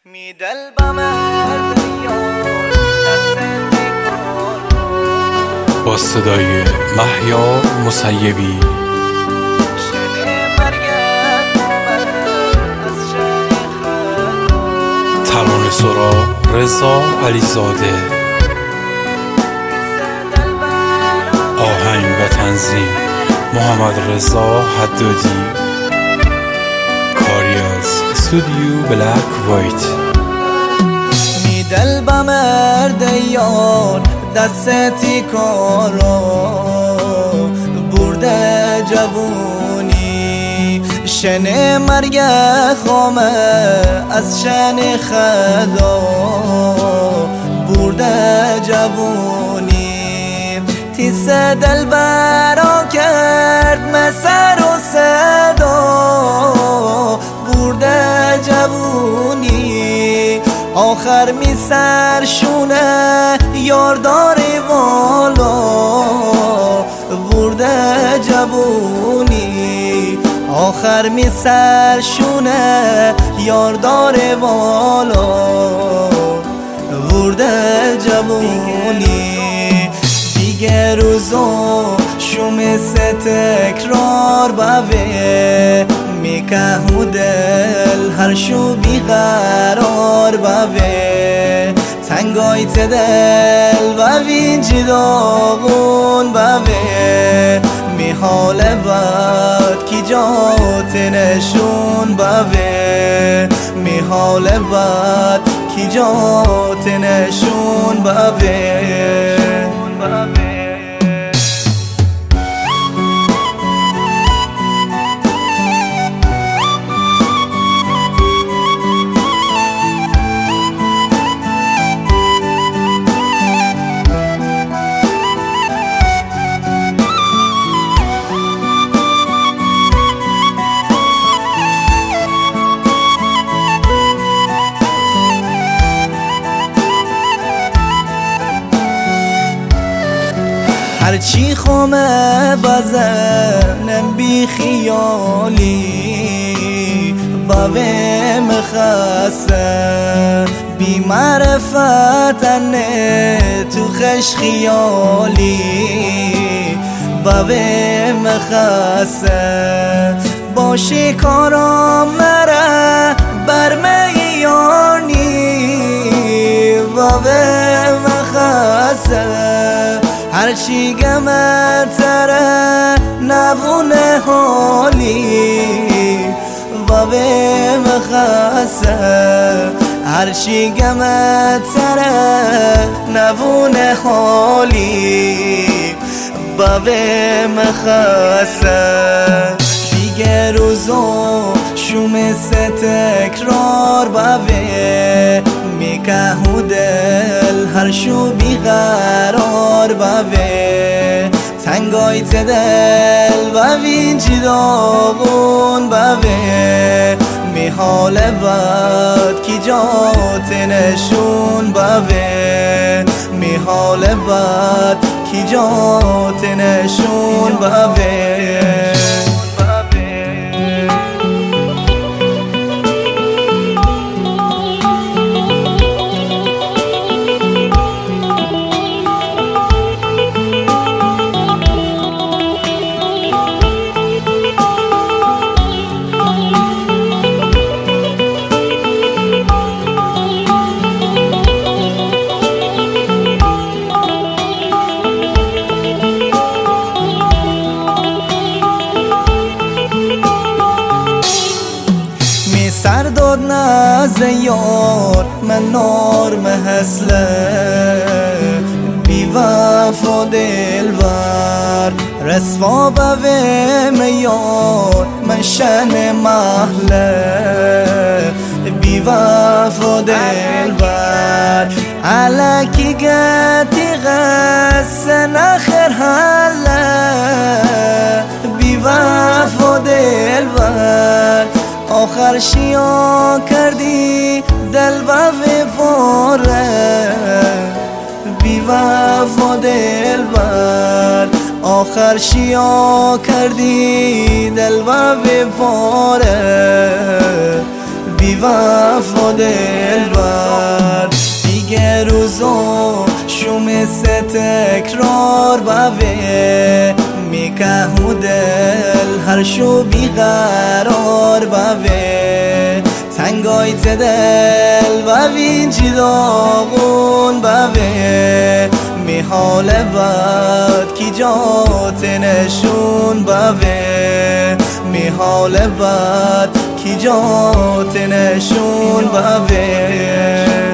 میدل بمرد با صدای مهیار مسیبی ترانه سرا رضا علیزاده، آهنگ و تنظیم محمد رضا حدادی، کاری از استودیو بلک وایت. میدل بمرد یار دستی کارو برده جوونی، شن مرگ خامه از شن خدا برده جوونی، تیس دل برا کرد مسر و صدا برده جوونی، آخر می سرشونه یارداری والا برده جوونی، آخر می سرشونه یارداری والا برده جوونی. دیگه روزو شوم تکرار باوه میکهو دل هر شو بیقرار باوه، تنگای دل و وینجی داغون باوه، می حال بد کی جات نشون باوه، می حال بد کی جات نشون باوه. هرچی خومه بزنم بی خیالی باوه مخصه بی معرفتنه تو خش خیالی باوه مخصه باشی کارم مره برمیانی باوه مخصه، هرچی گمه تره نبونه حالی باوه مخصه، هرچی گمه تره نبونه حالی باوه مخصه. دیگه روزو شوم تکرار باوه میکهو دل هر شو بیقرار باوه، تنگای دل و وینجی داغون باوه، می حال بد کی جات نشون باوه، می حال بد کی جات نشون باوه. سر داد ناز یار من نرم حسله بی وفا دلبر رسوا باوه میار من شن محله بی وفا دلبر علکی گتی غصه نخیر حله بی وفا دلبر، آخر شیا کردی دل و وفاره بی وفا دلبر، آخر شیا کردی دل و وفاره بی وفا دلبر دیگه روزو شوم سه تکرار بوه میکهو دل هر شو بیقرار بوه تنگایت دل و وینجی داغون بوه می حال بد کی جات نشون بوه می حال بد کی جات نشون بوه